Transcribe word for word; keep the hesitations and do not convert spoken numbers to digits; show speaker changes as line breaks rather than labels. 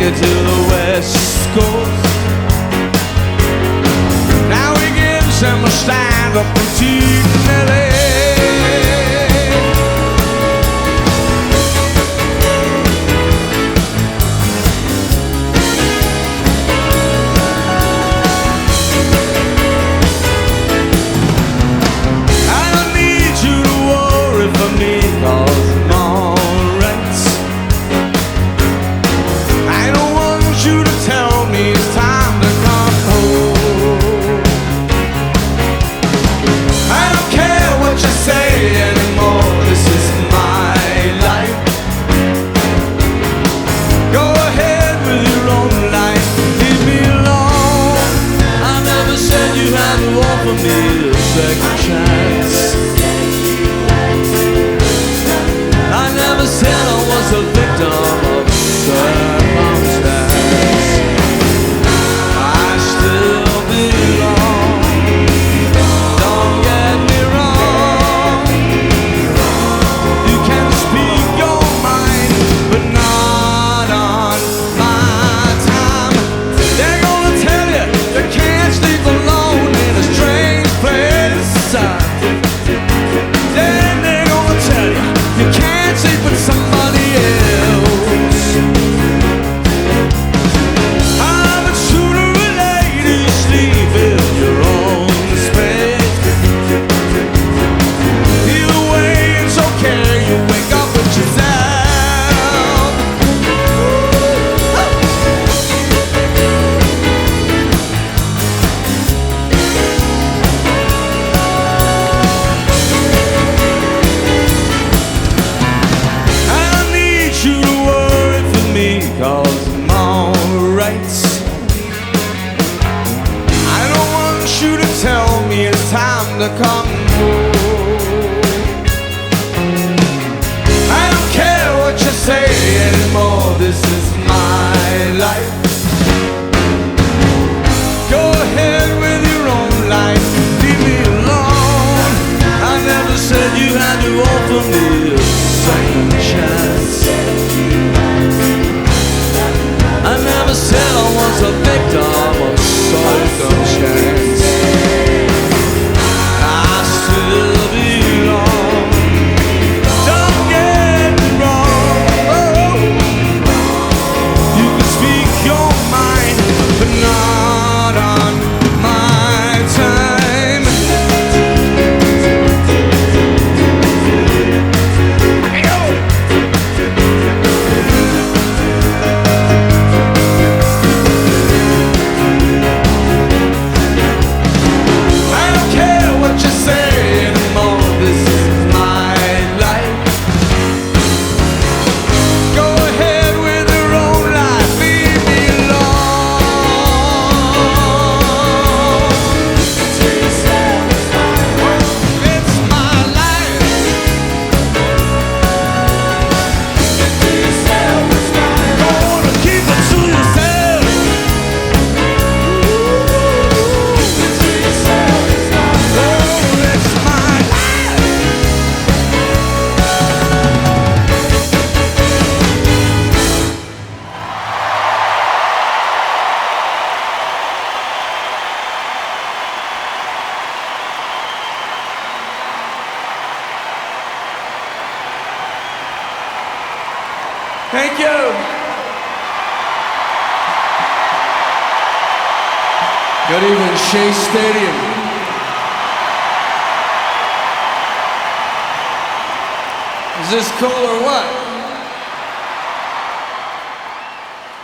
it to the West Coast. Now we give some a stand up in T L A. Offer me a second chance. I never said I was a victim of circumstance. I still belong. Don't get me wrong. You can speak your mind, but not on my time. They're gonna tell you you can't sleep alone in a strange place. Then they're gonna tell you you can't sleep with somebody else. Ah, but sooner or later you sleep in your own space. Either way it's okay, you wake up with yourself. Cause I'm alright. I don't want you to tell me it's time to come home. I don't care what you say anymore. This is my life. Go ahead with your own life. Leave me alone. I never said you had to offer me a second chance. I never said I was a victim of circumstance. I still belong. Don't get me wrong. You can speak your mind, but not on my time. Thank you. Good evening, Shea Stadium. Is this cool or what?